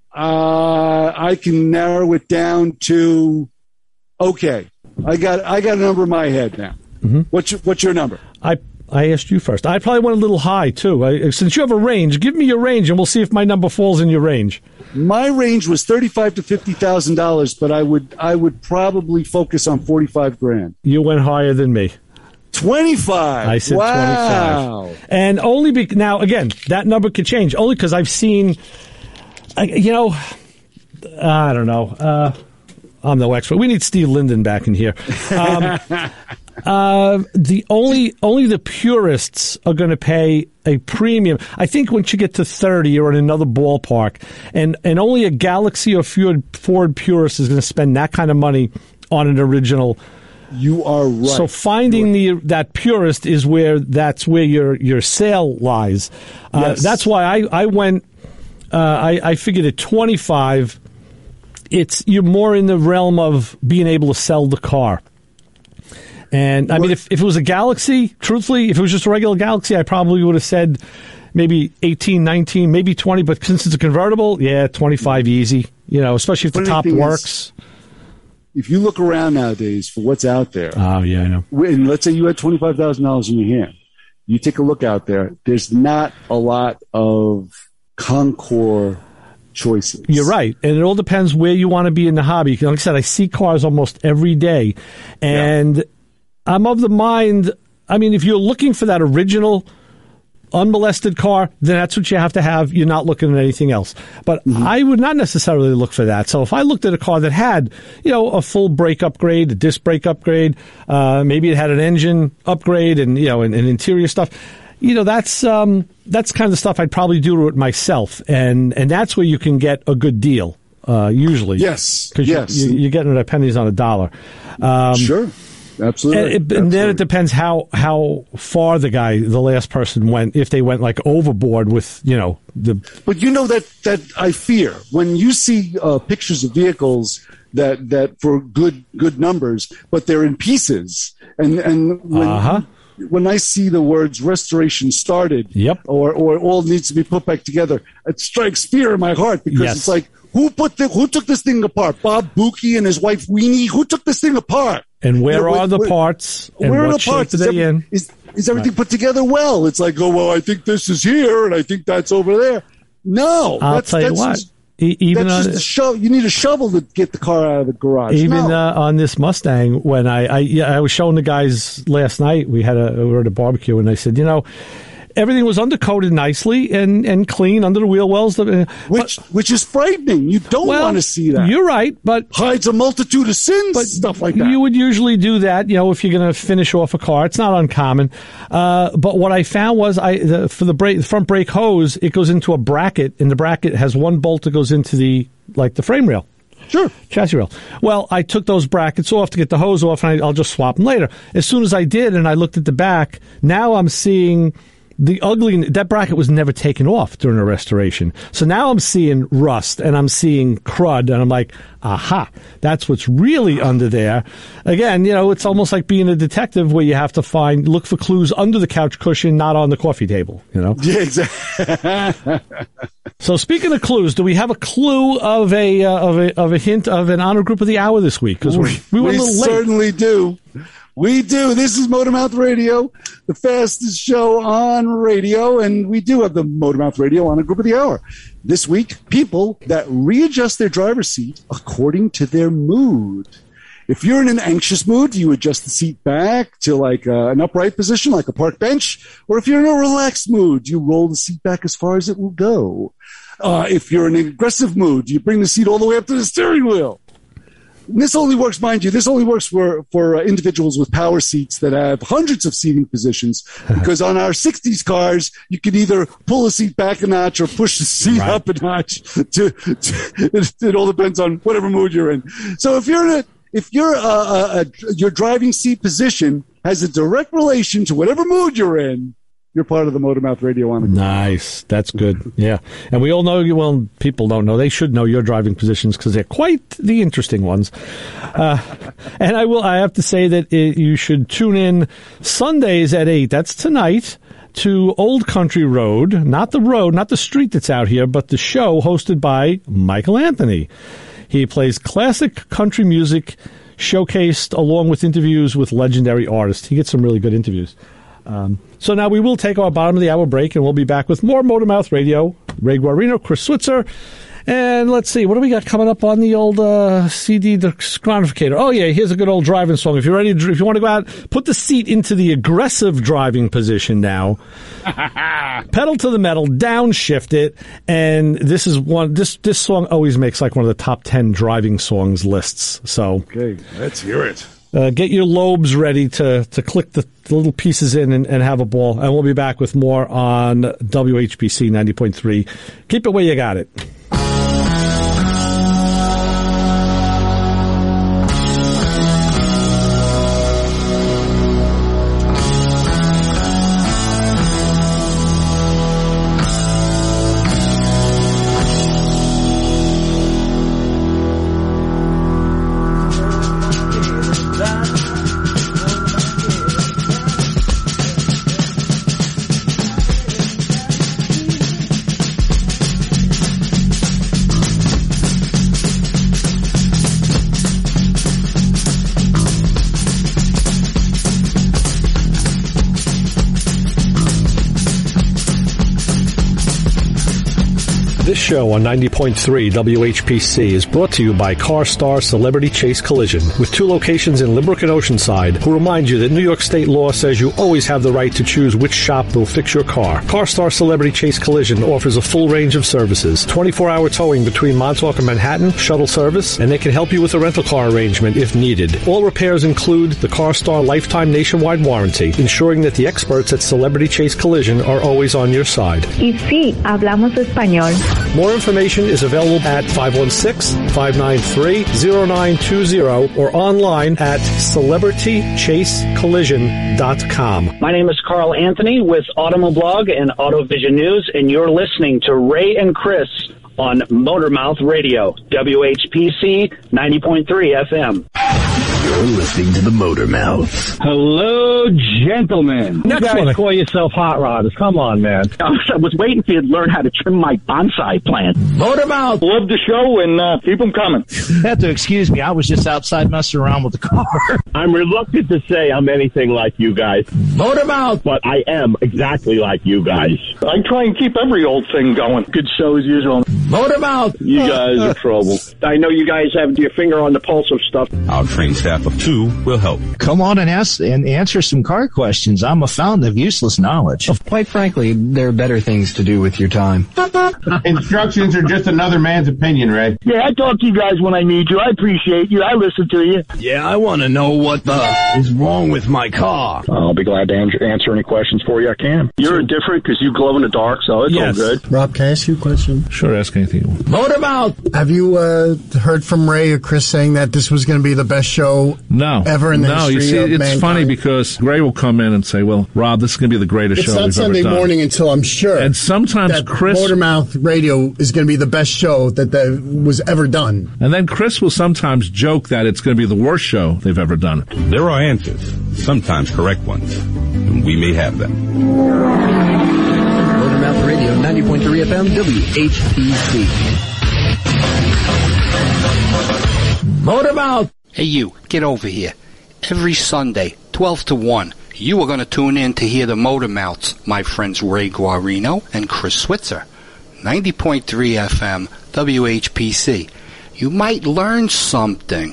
I can narrow it down to, okay, I got a number in my head now. Mm-hmm. What's your number? I asked you first. I probably went a little high, too. Since you have a range, give me your range, and we'll see if my number falls in your range. My range was $35,000 to $50,000, but I would probably focus on $45,000. You went higher than me. 25. I said wow. 25. And only now, again, that number could change, only because I've seen, I don't know. I'm no expert. We need Steve Linden back in here. The only the purists are going to pay a premium. I think once you get to 30, you're in another ballpark, and only a Galaxy or Ford purist is going to spend that kind of money on an original. You are right. So finding that purist is where your sale lies. Yes. That's why I went. I figured at 25. You're more in the realm of being able to sell the car. And, I mean, if it was a Galaxy, truthfully, if it was just a regular Galaxy, I probably would have said maybe 18, 19, maybe 20. But since it's a convertible, 25 easy, especially if the top works. If you look around nowadays for what's out there. Oh, yeah, I know. And let's say you had $25,000 in your hand. You take a look out there. There's not a lot of Concours choices. You're right. And it all depends where you want to be in the hobby. Like I said, I see cars almost every day. And I'm of the mind, I mean, if you're looking for that original unmolested car, then that's what you have to have. You're not looking at anything else. But I would not necessarily look for that. So if I looked at a car that had, a full brake upgrade, a disc brake upgrade, maybe it had an engine upgrade and, and interior stuff, that's kind of the stuff I'd probably do to it myself, and that's where you can get a good deal usually. Yes, because you're getting it at pennies on a dollar. Sure, absolutely. And then it depends how far the last person went. If they went like overboard with the. But that I fear when you see pictures of vehicles that for good numbers, but they're in pieces, and when. When I see the words restoration started, or all needs to be put back together, it strikes fear in my heart because it's like, who took this thing apart? Bob Buki and his wife Weenie? Who took this thing apart? And where are the parts? Where are the parts? Is everything put together well? It's like, I think this is here and I think that's over there. No. I'll tell you what. Even you need a shovel to get the car out of the garage. Even on this Mustang, when I was showing the guys last night, we were at a barbecue, and I said, everything was undercoated nicely and clean under the wheel wells. Which is frightening. You don't want to see that. You're right, but hides a multitude of sins, stuff like that. You would usually do that, if you're going to finish off a car. It's not uncommon. But what I found was for the front brake hose, it goes into a bracket, and the bracket has one bolt that goes into the frame rail. Sure. Chassis rail. Well, I took those brackets off to get the hose off, and I'll just swap them later. As soon as I did, and I looked at the back, now I'm seeing that bracket was never taken off during a restoration. So now I'm seeing rust and I'm seeing crud, and I'm like, aha, that's what's really under there. Again, it's almost like being a detective where you have to look for clues under the couch cushion, not on the coffee table, Yeah, exactly. So speaking of clues, do we have a clue of a hint of an honor group of the hour this week? Because we were a little late. We certainly do. We do. This is Motormouth Radio, the fastest show on radio, and we do have the Motormouth Radio on a group of the hour. This week, people that readjust their driver's seat according to their mood. If you're in an anxious mood, you adjust the seat back to like an upright position, like a park bench. Or if you're in a relaxed mood, you roll the seat back as far as it will go. If you're in an aggressive mood, you bring the seat all the way up to the steering wheel. This only works, mind you, for individuals with power seats that have hundreds of seating positions, because on our 60s cars, you can either pull the seat back a notch or push the seat up a notch. It all depends on whatever mood you're in. So if your driving seat position has a direct relation to whatever mood you're in, you're part of the Motormouth Radio on the group. Nice. That's good. Yeah. And we all know people don't know. They should know your driving positions because they're quite the interesting ones. And I have to say that you should tune in Sundays at 8. That's tonight. to Old Country Road, not the street that's out here, but the show hosted by Michael Anthony. He plays classic country music, showcased along with interviews with legendary artists. He gets some really good interviews. So now we will take our bottom of the hour break, and we'll be back with more Motormouth Radio. Ray Guarino, Chris Switzer. And let's see, what do we got coming up on the old CD, the Scronificator? Oh, yeah, here's a good old driving song. If you're ready, if you want to go out, put the seat into the aggressive driving position now. Pedal to the metal, downshift it, and this is one. This song always makes like one of the top 10 driving songs lists. So, okay, let's hear it. Get your lobes ready to click the little pieces in and have a ball. And we'll be back with more on WHPC 90.3. Keep it where you got it. This show on 90.3 WHPC is brought to you by CarStar Celebrity Chase Collision, with 2 locations in Limerick and Oceanside, who remind you that New York state law says you always have the right to choose which shop will fix your car. CarStar Celebrity Chase Collision offers a full range of services, 24-hour towing between Montauk and Manhattan, shuttle service, and they can help you with a rental car arrangement if needed. All repairs include the CarStar Lifetime Nationwide Warranty, ensuring that the experts at Celebrity Chase Collision are always on your side. Y sí, hablamos español. More information is available at 516-593-0920 or online at celebritychasecollision.com. My name is Carl Anthony with Automoblog and AutoVision News, and you're listening to Ray and Chris on Motormouth Radio, WHPC 90.3 FM. You're listening to the Motormouth. Hello, gentlemen. You guys call yourself hot rodders. Come on, man. I was waiting for you to learn how to trim my bonsai plant. Motormouth. Love the show and keep them coming. You have to excuse me. I was just outside messing around with the car. I'm reluctant to say I'm anything like you guys. Motormouth. But I am exactly like you guys. I try and keep every old thing going. Good show as usual. Motormouth. You guys are trouble. I know you guys have your finger on the pulse of stuff. Our trained staff of 2 will help. Come on and ask and answer some car questions. I'm a fountain of useless knowledge. Quite frankly, there are better things to do with your time. Instructions are just another man's opinion, Ray. Yeah, I talk to you guys when I need you. I appreciate you. I listen to you. Yeah, I want to know what is wrong with my car. I'll be glad to answer any questions for you I can. You're different because you glow in the dark, so it's all good. Rob, can I ask you a question? Sure, ask anything you want. Motormouth. Have you heard from Ray or Chris saying that this was going to be the best show ever in the history you see, of it's mankind? funny because Ray will come in and say, well, Rob, this is going to be the greatest show we've ever done. It's not Sunday morning until I'm sure. And sometimes that Chris... Motormouth Radio is going to be the best show that was ever done. And then Chris will sometimes joke that it's going to be the worst show they've ever done. There are answers, sometimes correct ones, and we may have them. Motormouth Radio, 90.3 FM, WHPC. Motormouth. Hey, you, get over here. Every Sunday, 12 to 1, you are going to tune in to hear the Motormouths, my friends Ray Guarino and Chris Switzer. 90.3 FM, WHPC. You might learn something.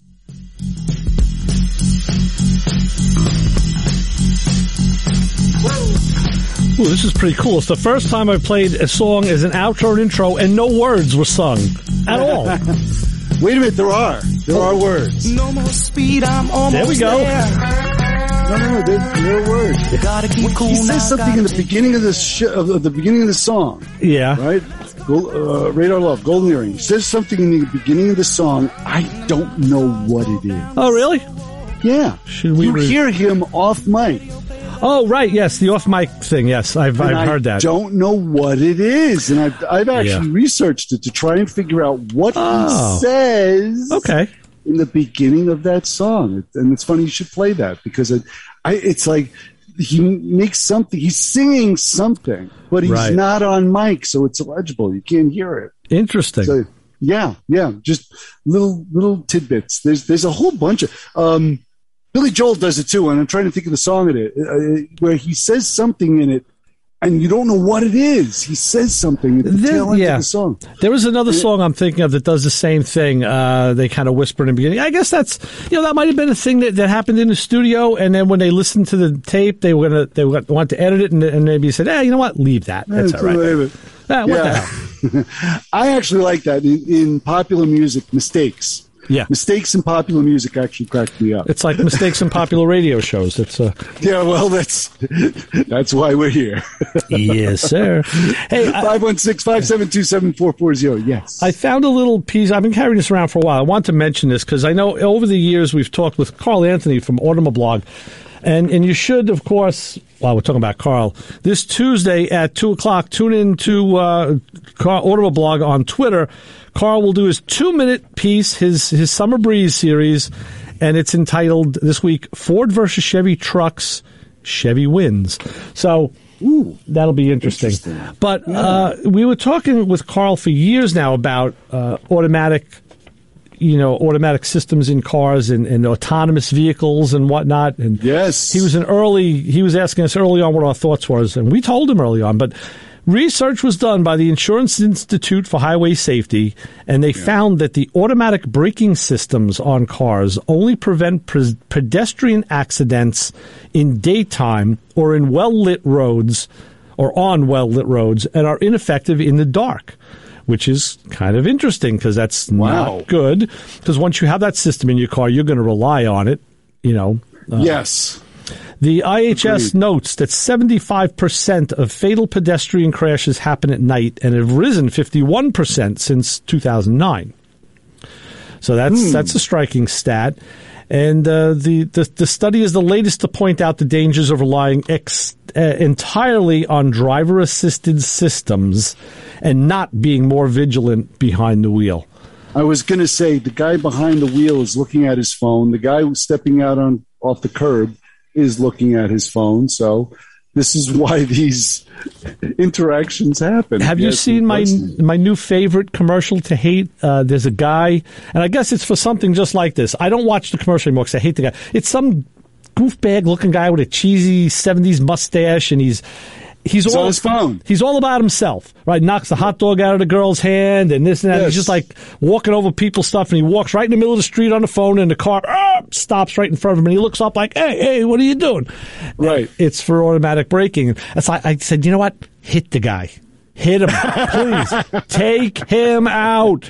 Ooh, this is pretty cool. It's the first time I've played a song as an outro and intro and no words were sung at all. Wait a minute, there are words. No more speed, I'm almost there. We go. No, there are words. Gotta keep cool. He says something in the beginning of this of the beginning of the song. Yeah. Right? Radar Love, Golden Earring. He says something in the beginning of the song. I don't know what it is. Oh, really? Yeah. Should we hear him off mic. Oh, right, yes, the off-mic thing, yes, I've heard that. I don't know what it is, and I've actually researched it to try and figure out what he says in the beginning of that song. And it's funny you should play that, because it's like he makes something. He's singing something, but he's not on mic, so it's illegible. You can't hear it. Interesting. So, yeah. Just little tidbits. There's a whole bunch of. Billy Joel does it too, and I'm trying to think of the song in it where he says something in it. And you don't know what it is. He says something at the tail end of the song. There was another song I'm thinking of that does the same thing. They kind of whisper in the beginning. I guess that's, that might have been a thing that happened in the studio. And then when they listened to the tape, they want to edit it, and maybe said, you know what? Leave that. That's all right. What the hell? I actually like that in popular music, mistakes. Yeah. Mistakes in popular music actually cracked me up. It's like mistakes in popular radio shows. It's yeah, well, that's why we're here. Yes, sir. Hey, 516-572-7440. Yes. I found a little piece. I've been carrying this around for a while. I want to mention this because I know over the years we've talked with Carl Anthony from Automoblog. And you should, of course, while we're talking about Carl, this Tuesday at 2 o'clock, tune in to Carl Automoblog on Twitter. Carl will do his 2-minute piece, his Summer Breeze series, and it's entitled this week, Ford versus Chevy Trucks, Chevy Wins. So that'll be interesting. But we were talking with Carl for years now about automatic systems in cars and autonomous vehicles and whatnot. And yes, he was asking us early on what our thoughts was, and we told him early on. But research was done by the Insurance Institute for Highway Safety, and they found that the automatic braking systems on cars only prevent pedestrian accidents in daytime or in well-lit roads or on well-lit roads and are ineffective in the dark. Which is kind of interesting because that's not good. Because once you have that system in your car, you're going to rely on it, yes. The IHS notes that 75% of fatal pedestrian crashes happen at night and have risen 51% since 2009. So that's a striking stat. And the study is the latest to point out the dangers of relying entirely on driver-assisted systems and not being more vigilant behind the wheel. I was going to say, the guy behind the wheel is looking at his phone. The guy who's stepping out off the curb is looking at his phone. So this is why these interactions happen. Have you seen my new favorite commercial to hate? There's a guy, and I guess it's for something just like this. I don't watch the commercial anymore because I hate the guy. It's some goofbag-looking guy with a cheesy 70s mustache, and he's on his phone. He's all about himself, right? Knocks the hot dog out of the girl's hand and this and that. Yes. He's just like walking over people's stuff, and he walks right in the middle of the street on the phone, and the car stops right in front of him, and he looks up like, hey, what are you doing? Right. It's for automatic braking. So I said, you know what? Hit the guy. Hit him. Please. Take him out.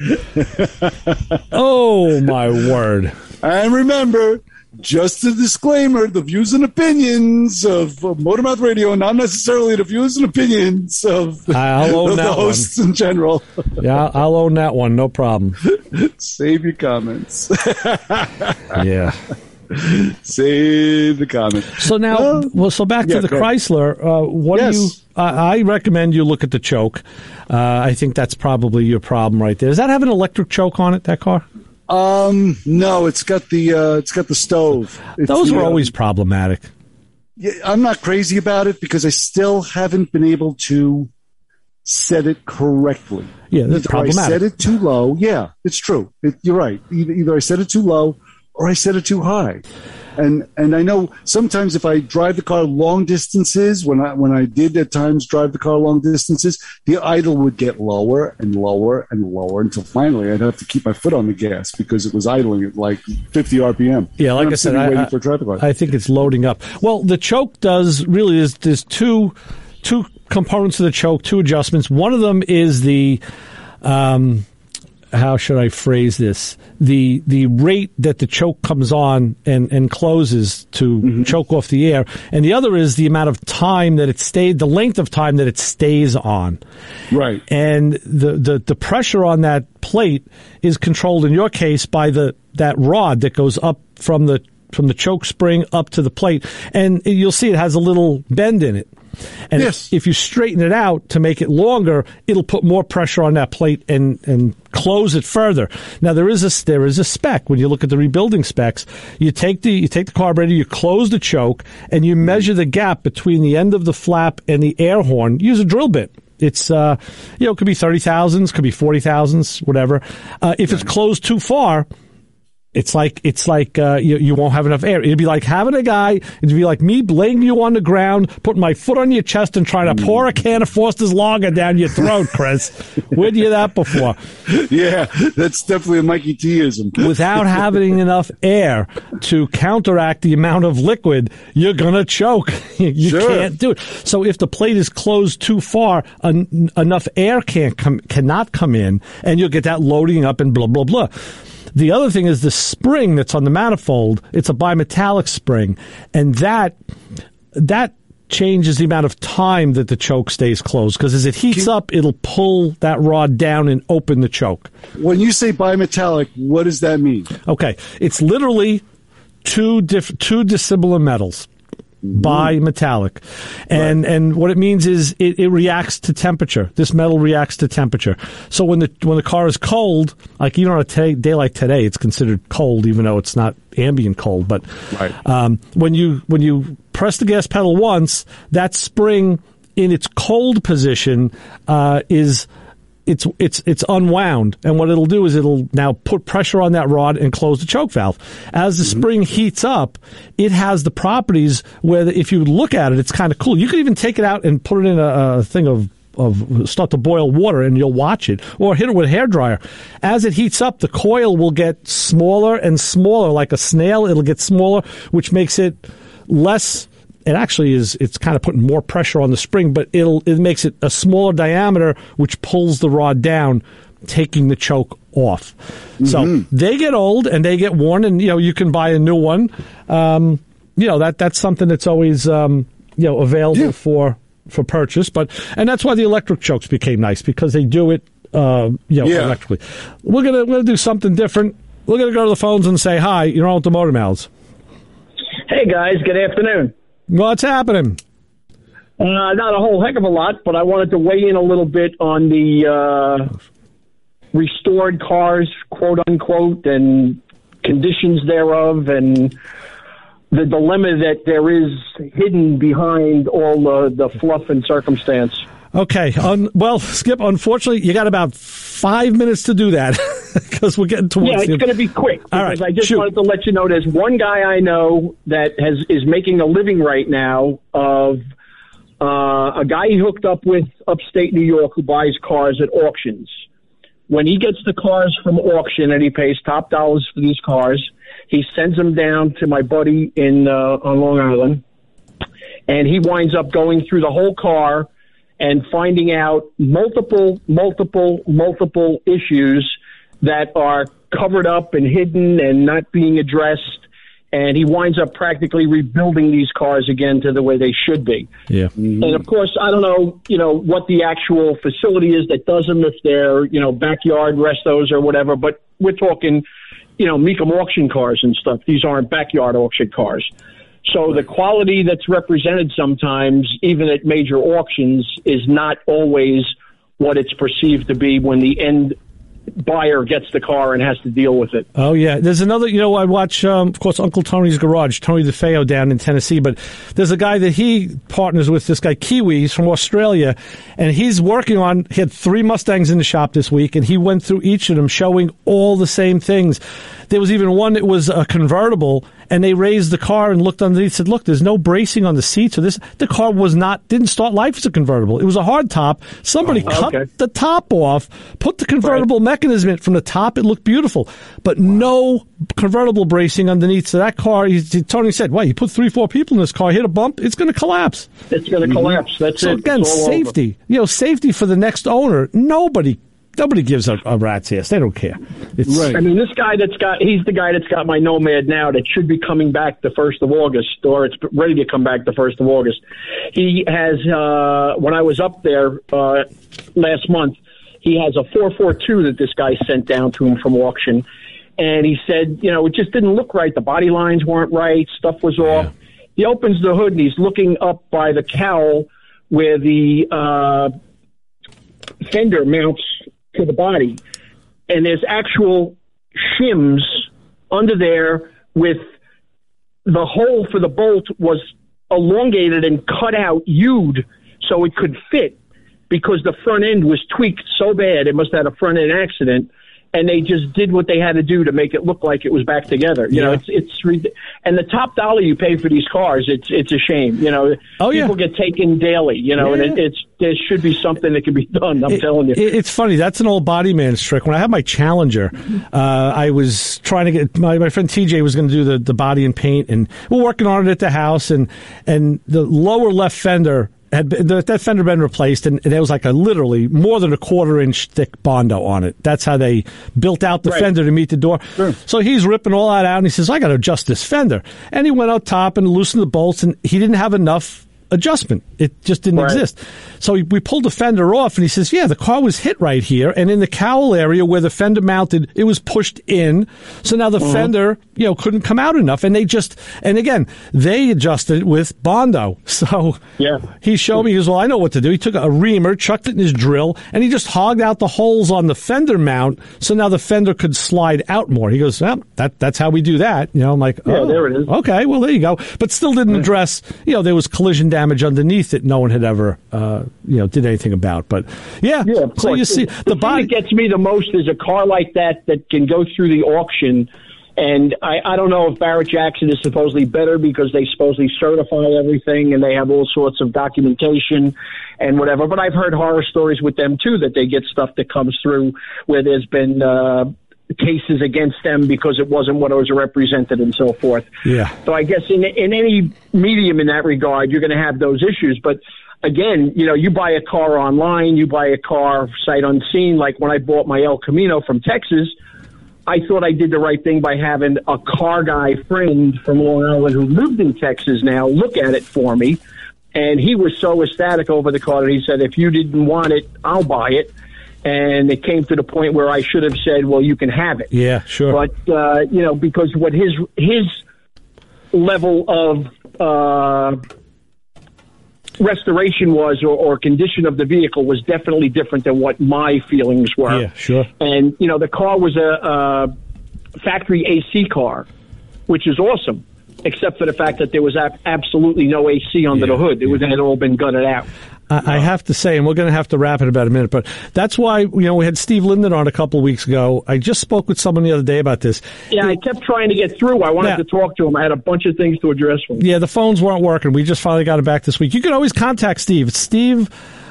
Oh, my word. And remember, just a disclaimer, the views and opinions of Motormouth Radio, not necessarily the views and opinions of the hosts in general. Yeah, I'll own that one, no problem. Save your comments. Yeah. Save the comments. So now, so back to the Chrysler. I recommend you look at the choke. I think that's probably your problem right there. Does that have an electric choke on it, that car? No, it's got the stove. Those are always problematic. Yeah, I'm not crazy about it because I still haven't been able to set it correctly. Yeah, that's problematic. I set it too low. Yeah, it's true. You're right. Either I set it too low or I set it too high. And I know sometimes if I drive the car long distances, when I did at times drive the car long distances, the idle would get lower and lower and lower until finally I'd have to keep my foot on the gas because it was idling at like 50 RPM. Yeah, like I said, waiting for a traffic light. I think it's loading up. Well, the choke there's two components of the choke, two adjustments. One of them is the how should I phrase this? The rate that the choke comes on and closes to choke off the air, and the other is the amount of time that the length of time that it stays on. Right. And the pressure on that plate is controlled in your case by that rod that goes up from the choke spring up to the plate, and you'll see it has a little bend in it. And if you straighten it out to make it longer, it'll put more pressure on that plate and close it further. Now there is a spec when you look at the rebuilding specs. You take the carburetor, you close the choke, and you measure the gap between the end of the flap and the air horn. Use a drill bit. It's it could be 30 thousandths, could be 40 thousandths, whatever. If it's closed too far, it's like you won't have enough air. It'd be like having it'd be like me laying you on the ground, putting my foot on your chest and trying to pour a can of Foster's Lager down your throat, Chris. Where'd you hear that before? Yeah, that's definitely a Mikey T-ism. Without having enough air to counteract the amount of liquid, you're going to choke. You can't do it. So if the plate is closed too far, enough air cannot come in, and you'll get that loading up and blah, blah, blah. The other thing is the spring that's on the manifold. It's a bimetallic spring, and that changes the amount of time that the choke stays closed, because as it heats up, it'll pull that rod down and open the choke. When you say bimetallic, what does that mean? Okay, it's literally two dissimilar metals. Bimetallic. And what it means is it reacts to temperature. This metal reacts to temperature. So when the car is cold, like even on a day like today, it's considered cold, even though it's not ambient cold. But when you press the gas pedal once, that spring in its cold position it's unwound, and what it'll do is it'll now put pressure on that rod and close the choke valve. As the spring heats up, it has the properties where if you look at it, it's kind of cool. You could even take it out and put it in a thing of start to boil water, and you'll watch it, or hit it with a hairdryer. As it heats up, the coil will get smaller and smaller, like a snail. It'll get smaller, which makes it less. It actually it's kind of putting more pressure on the spring, but it makes it a smaller diameter, which pulls the rod down, taking the choke off. So they get old and they get worn, and you can buy a new one. That's something that's always available for purchase. And that's why the electric chokes became nice, because they do it electrically. We're gonna do something different. We're gonna go to the phones and say hi. You're on with the Motor Mouths. Hey guys, good afternoon. What's happening? Not a whole heck of a lot, but I wanted to weigh in a little bit on the restored cars, quote unquote, and conditions thereof, and the dilemma that there is hidden behind all the fluff and circumstance. Okay. Well, Skip, unfortunately, you got about 5 minutes to do that because we're getting towards it's going to be quick. All right, I just wanted to let you know there's one guy I know that is making a living right now of a guy he hooked up with upstate New York who buys cars at auctions. When he gets the cars from auction and he pays top dollars for these cars, he sends them down to my buddy on Long Island, and he winds up going through the whole car and finding out multiple issues that are covered up and hidden and not being addressed. And he winds up practically rebuilding these cars again to the way they should be. Yeah. And of course, I don't know, what the actual facility is that does them, if they're, backyard restos or whatever, but we're talking, Mecum auction cars and stuff. These aren't backyard auction cars. So the quality that's represented sometimes, even at major auctions, is not always what it's perceived to be when the end buyer gets the car and has to deal with it. Oh, yeah. There's another, I watch, of course, Uncle Tony's Garage, Tony DeFeo down in Tennessee, but there's a guy that he partners with, this guy Kiwi, he's from Australia, and he had 3 Mustangs in the shop this week, and he went through each of them showing all the same things. There was even one that was a convertible, and they raised the car and looked underneath and said, look, there's no bracing on the seats. The car didn't start life as a convertible. It was a hard top. Somebody cut the top off, put the convertible mechanism in from the top. It looked beautiful, but no convertible bracing underneath. So that car, Tony said, well, you put 3-4 people in this car, hit a bump, it's going to collapse. It's going to collapse. That's so it. Again, safety. Safety for the next owner. Nobody gives a rat's ass. They don't care. Right. I mean, he's the guy that's got my Nomad now that should be coming back the 1st of August, or it's ready to come back the 1st of August. He has, when I was up there last month, he has a 442 that this guy sent down to him from auction. And he said, it just didn't look right. The body lines weren't right. Stuff was off. He opens the hood and he's looking up by the cowl where the fender mounts to the body, and there's actual shims under there with the hole for the bolt was elongated and cut out, hewed, so it could fit, because the front end was tweaked so bad it must have had a front end accident, and they just did what they had to do to make it look like it was back together. You know, it's and the top dollar you pay for these cars, it's a shame. You know, people get taken daily. You know, and there should be something that can be done. I'm telling you, it's funny. That's an old body man's trick. When I had my Challenger, I was trying to get my friend TJ was going to do the body and paint, and we're working on it at the house, and the lower left fender. That fender been replaced, and there was like literally more than a 1/4-inch thick Bondo on it. That's how they built out the fender to meet the door. Sure. So he's ripping all that out, and he says, I got to adjust this fender. And he went out top and loosened the bolts, and he didn't have enough adjustment. It just didn't exist. So we pulled the fender off, and he says, the car was hit right here, and in the cowl area where the fender mounted, it was pushed in. So now the fender, couldn't come out enough. And again, they adjusted it with Bondo. So he showed me, he goes, well, I know what to do. He took a reamer, chucked it in his drill, and he just hogged out the holes on the fender mount, so now the fender could slide out more. He goes, that's how we do that. I'm like, there it is. Okay, well, there you go. But still didn't address, there was collision damage underneath that no one had ever, did anything about. But so you see, the body that gets me the most is a car like that can go through the auction. And I don't know if Barrett Jackson is supposedly better because they supposedly certify everything and they have all sorts of documentation and whatever. But I've heard horror stories with them too, that they get stuff that comes through where there's been cases against them because it wasn't what was represented and so forth. Yeah. So I guess in any medium in that regard, you're going to have those issues. But again, you buy a car online, you buy a car sight unseen. Like when I bought my El Camino from Texas, I thought I did the right thing by having a car guy friend from Long Island who lived in Texas now look at it for me. And he was so ecstatic over the car that he said, if you didn't want it, I'll buy it. And it came to the point where I should have said, well, you can have it. Yeah, sure. But, because what his level of restoration was or condition of the vehicle was definitely different than what my feelings were. Yeah, sure. And, the car was a factory AC car, which is awesome, except for the fact that there was absolutely no AC under the hood. It had all been gutted out. I have to say, and we're going to have to wrap in about a minute, but that's why, we had Steve Linden on a couple of weeks ago. I just spoke with someone the other day about this. Yeah, I kept trying to get through. I wanted to talk to him. I had a bunch of things to address with him. Yeah, the phones weren't working. We just finally got him back this week. You can always contact Steve. It's Steve,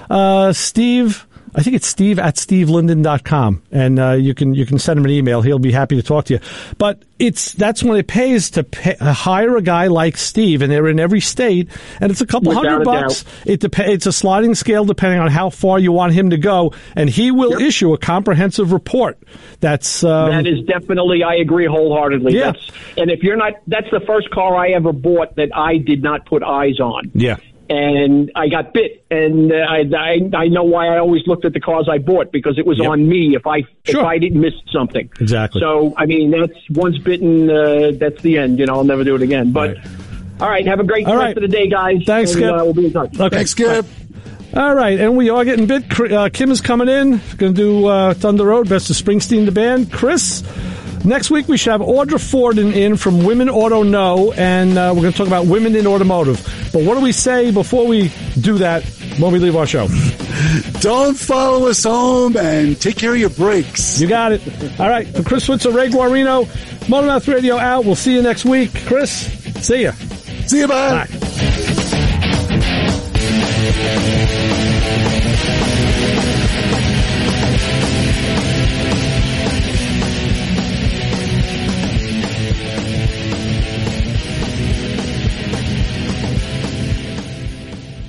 I think it's Steve at stevelinden.com, and you can send him an email. He'll be happy to talk to you. But that's when it pays to hire a guy like Steve, and they're in every state, and it's a couple $100. It's a sliding scale depending on how far you want him to go, and he will issue a comprehensive report. That is definitely, I agree wholeheartly. Yeah. And if you're not, that's the first car I ever bought that I did not put eyes on. Yeah. And I got bit, and I know why I always looked at the cars I bought, because it was on me if I didn't miss something. Exactly. So that's once bitten, that's the end. I'll never do it again. But all right, have a great rest of the day, guys. Thanks, Skip. We'll be in touch. Okay. Thanks, Skip. All right, and we are getting bit. Kim is coming in, going to do Thunder Road, Best of Springsteen, the band. Chris. Next week, we should have Audra Forden in from Women Auto Know, and we're going to talk about women in automotive. But what do we say before we do that when we leave our show? Don't follow us home and take care of your brakes. You got it. All right, for Chris Switzer, Ray Guarino, Motor Mouth Radio out. We'll see you next week. Chris, see ya. See you, bye. Bye.